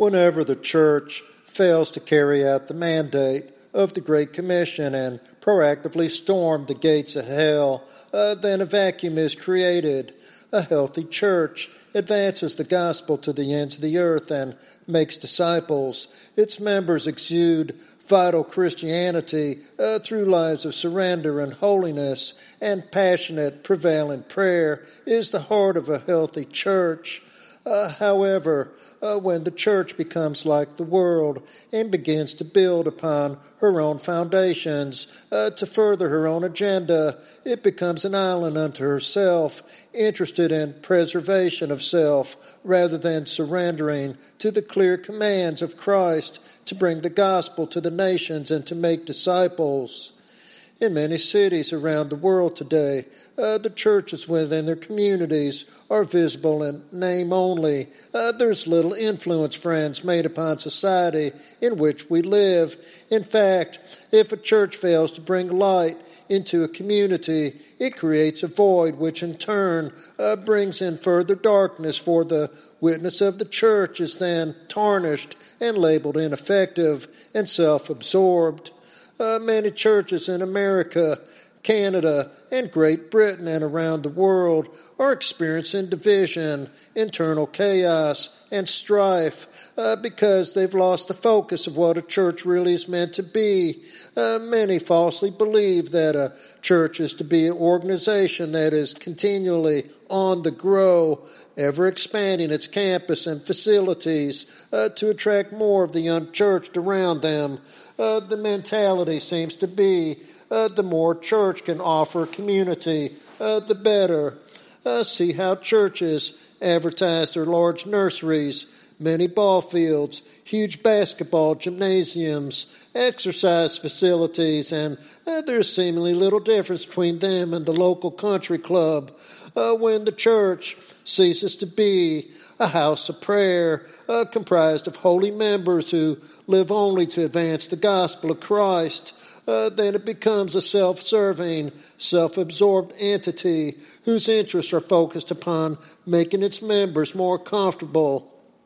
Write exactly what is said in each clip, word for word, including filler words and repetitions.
whenever the church fails to carry out the mandate of the Great Commission and proactively storm the gates of hell, uh, then a vacuum is created. A healthy church advances the gospel to the ends of the earth and makes disciples. Its members exude vital Christianity uh, through lives of surrender and holiness, and passionate, prevalent prayer is the heart of a healthy church. Uh, however, uh, when the church becomes like the world and begins to build upon her own foundations uh, to further her own agenda, it becomes an island unto herself, interested in preservation of self rather than surrendering to the clear commands of Christ to bring the gospel to the nations and to make disciples. In many cities around the world today, uh, the churches within their communities are visible in name only. Uh, there's little influence, friends, made upon society in which we live. In fact, if a church fails to bring light into a community, it creates a void which in turn uh, brings in further darkness, for the witness of the church is then tarnished and labeled ineffective and self-absorbed. Uh, many churches in America, Canada, and Great Britain and around the world are experiencing division, internal chaos, and strife uh, because they've lost the focus of what a church really is meant to be. Uh, many falsely believe that a church is to be an organization that is continually on the grow, ever expanding its campus and facilities uh, to attract more of the unchurched around them. Uh, the mentality seems to be uh, the more church can offer community, uh, the better. Uh, see how churches advertise their large nurseries, many ball fields, huge basketball gymnasiums, exercise facilities, and uh, there's seemingly little difference between them and the local country club. Uh, when the church ceases to be a house of prayer uh, comprised of holy members who live only to advance the gospel of Christ, uh, then it becomes a self-serving, self-absorbed entity whose interests are focused upon making its members more comfortable.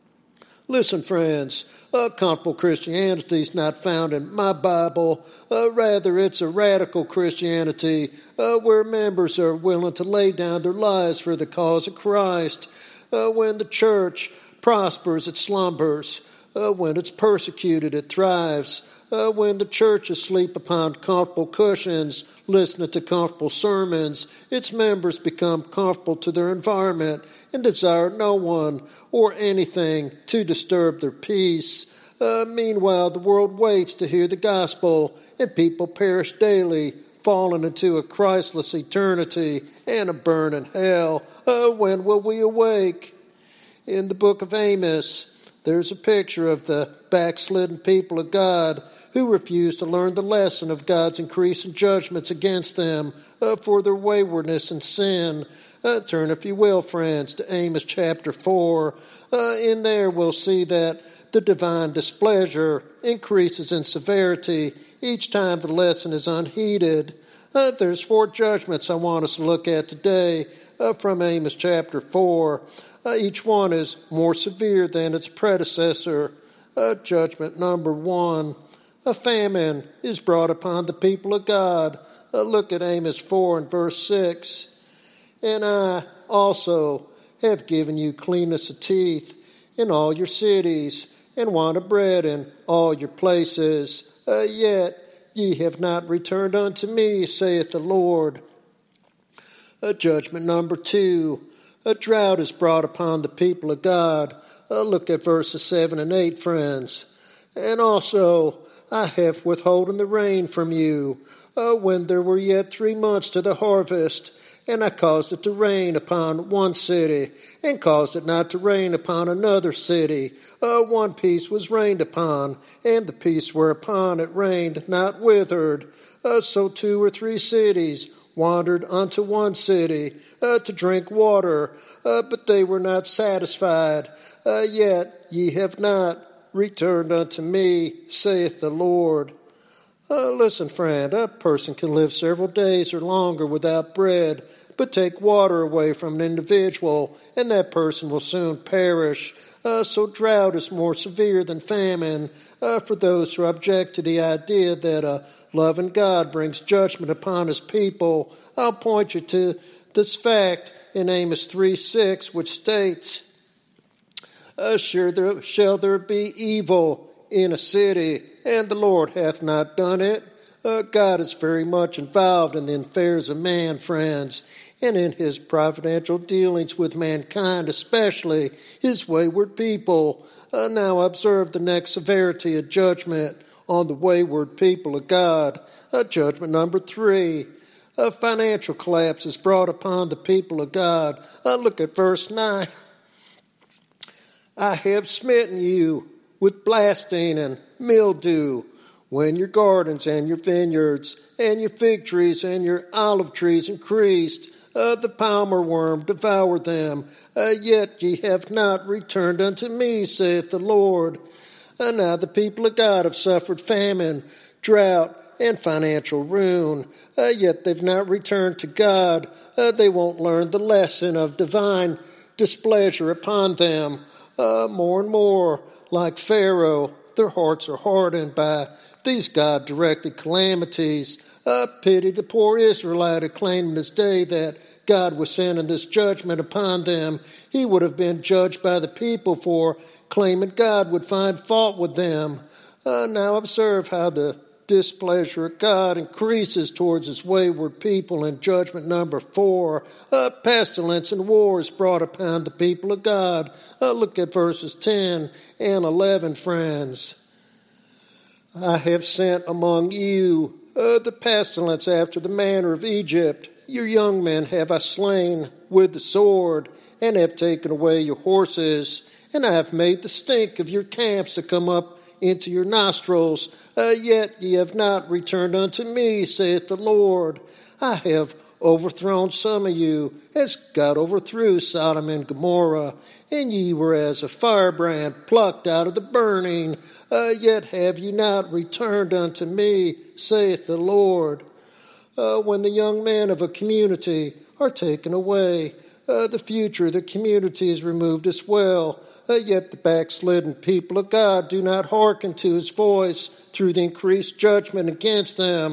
Listen, friends, uh, comfortable Christianity is not found in my Bible. Uh, rather, it's a radical Christianity uh, where members are willing to lay down their lives for the cause of Christ. Uh, when the church prospers, it slumbers. Uh, when it's persecuted, it thrives. Uh, when the church is asleep upon comfortable cushions, listening to comfortable sermons, its members become comfortable to their environment and desire no one or anything to disturb their peace. Uh, meanwhile, the world waits to hear the gospel, and people perish daily, falling into a Christless eternity and a burning hell. Uh, when will we awake? In the book of Amos, there's a picture of the backslidden people of God who refuse to learn the lesson of God's increasing judgments against them uh, for their waywardness and sin. Uh, turn, if you will, friends, to Amos chapter four. Uh, in there we'll see that the divine displeasure increases in severity each time the lesson is unheeded. Uh, there's four judgments I want us to look at today uh, from Amos chapter four. Uh, each one is more severe than its predecessor. Uh, judgment number one, a famine is brought upon the people of God. Uh, look at Amos four and verse six. And I also have given you cleanness of teeth in all your cities, and want of bread in all your places. Uh, yet ye have not returned unto me, saith the Lord. Uh, judgment number two, a drought is brought upon the people of God. Uh, look at verses seven and eight, friends. And also I have withholden the rain from you, uh, when there were yet three months to the harvest. And I caused it to rain upon one city, and caused it not to rain upon another city. Uh, one piece was rained upon, and the piece whereupon it rained not withered. Uh, so two or three cities wandered unto one city uh, to drink water, uh, but they were not satisfied. Uh, yet ye have not returned unto me, saith the Lord. Uh, listen, friend, a person can live several days or longer without bread, but take water away from an individual, and that person will soon perish. Uh, so drought is more severe than famine. Uh, for those who object to the idea that a loving God brings judgment upon his people, I'll point you to this fact in Amos three six, which states, uh, sure there, shall there be evil in a city, and the Lord hath not done it? Uh, God is very much involved in the affairs of man, friends, and in his providential dealings with mankind, especially his wayward people. Uh, now observe the next severity of judgment on the wayward people of God. Uh, judgment number three. A financial collapse is brought upon the people of God. Uh, look at verse nine. I have smitten you with blasting and mildew, when your gardens and your vineyards and your fig trees and your olive trees increased. Uh, the palmer worm devoured them, uh, yet ye have not returned unto me, saith the Lord. Uh, now the people of God have suffered famine, drought, and financial ruin, uh, yet they've not returned to God. Uh, they won't learn the lesson of divine displeasure upon them. Uh, more and more, like Pharaoh, their hearts are hardened by these God-directed calamities. Uh, pity the poor Israelite who claimed in this day that God was sending this judgment upon them. He would have been judged by the people for claiming God would find fault with them. Uh, now observe how the displeasure of God increases towards his wayward people in judgment number four. Uh, pestilence and war is brought upon the people of God. Uh, look at verses ten and eleven, friends. I have sent among you uh, the pestilence after the manner of Egypt. Your young men have I slain with the sword, and have taken away your horses, and I have made the stink of your camps to come up into your nostrils. Uh, yet ye have not returned unto me, saith the Lord. I have overthrown some of you, as God overthrew Sodom and Gomorrah, and ye were as a firebrand plucked out of the burning. Uh, yet have ye not returned unto me, saith the Lord. Uh, when the young men of a community are taken away, uh, the future of the community is removed as well. Uh, yet the backslidden people of God do not hearken to his voice through the increased judgment against them.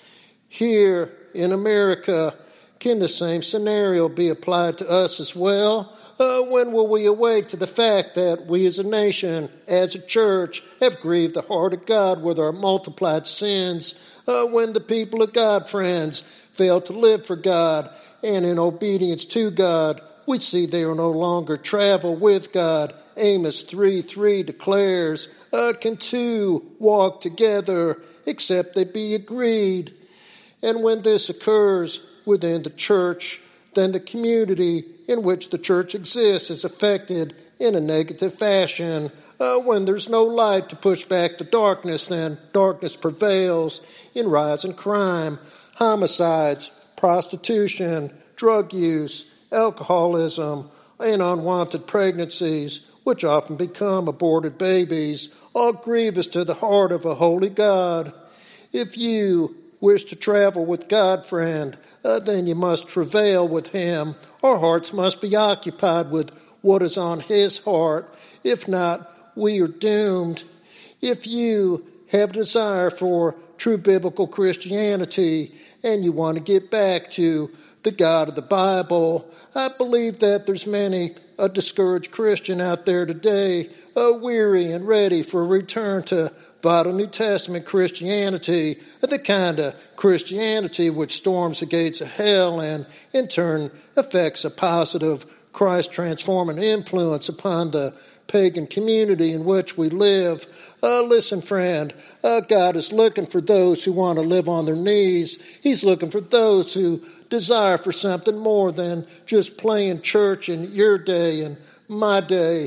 Here in America, can the same scenario be applied to us as well? Uh, when will we awake to the fact that we as a nation, as a church, have grieved the heart of God with our multiplied sins? Uh, when the people of God, friends, fail to live for God and in obedience to God, we see they will no longer travel with God. Amos three three declares, uh, can two walk together except they be agreed? And when this occurs within the church, then the community in which the church exists is affected in a negative fashion. Uh, when there's no light to push back the darkness, then darkness prevails in rising crime, homicides, prostitution, drug use, alcoholism, and unwanted pregnancies, which often become aborted babies, all grievous to the heart of a holy God. If you wish to travel with God, friend, uh, then you must travail with him. Our hearts must be occupied with what is on his heart. If not, we are doomed. If you have a desire for true biblical Christianity and you want to get back to the God of the Bible, I believe that there's many a discouraged Christian out there today, uh, weary and ready for a return to vital New Testament Christianity, the kind of Christianity which storms the gates of hell and in turn affects a positive Christ-transforming influence upon the pagan community in which we live. Uh, listen, friend, uh, God is looking for those who want to live on their knees. He's looking for those who desire for something more than just playing church in your day and my day.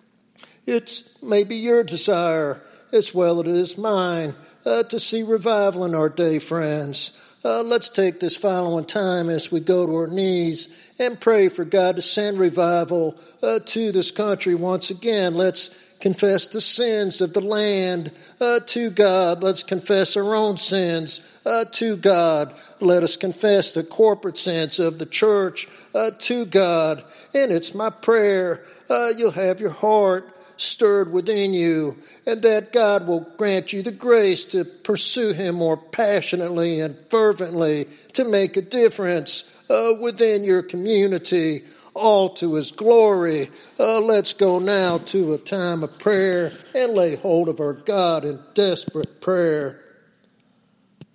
It's maybe your desire as well as it is mine uh, to see revival in our day, friends. Uh, let's take this following time as we go to our knees and pray for God to send revival uh, to this country once again. Let's confess the sins of the land uh, to God. Let's confess our own sins uh, to God. Let us confess the corporate sins of the church uh, to God. And it's my prayer uh, you'll have your heart stirred within you, and that God will grant you the grace to pursue Him more passionately and fervently, to make a difference uh, within your community, all to His glory. Uh, let's go now to a time of prayer and lay hold of our God in desperate prayer.